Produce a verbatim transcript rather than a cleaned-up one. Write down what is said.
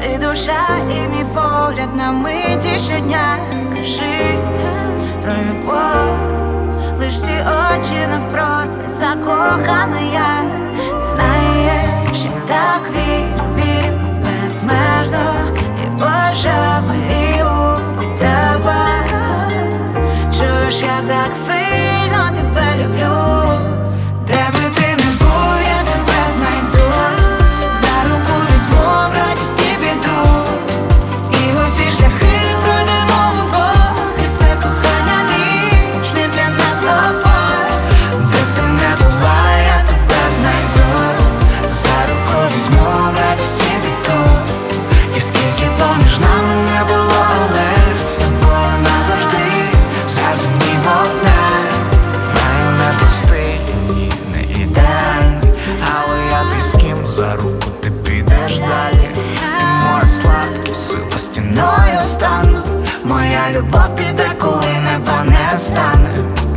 ти душа і мій погляд на миті щодня. Скажи про любов, лиш всі очі навпроти, закохана я. Знаєш, я так вірю, вірю безмежно і божеволію від тебе. Чуєш, я так сильно тебе люблю. Де би ти не був, я тебе знайду, за руку візьму в радість і біду, і усі шляхи пройдемо удвох, і це кохання вічне для нас обох. Де б ти не була, я тебе знайду, за руку візьму в радість і біду, і скільки поміж нами не було, але з тобою назавжди зразумів одне. Знаю, не простий, ні, не ідеальний, але я той, з ким за руку ти підеш далі. Ти моя слабкість, сила стіною стану, моя любов піде, коли неба не стане.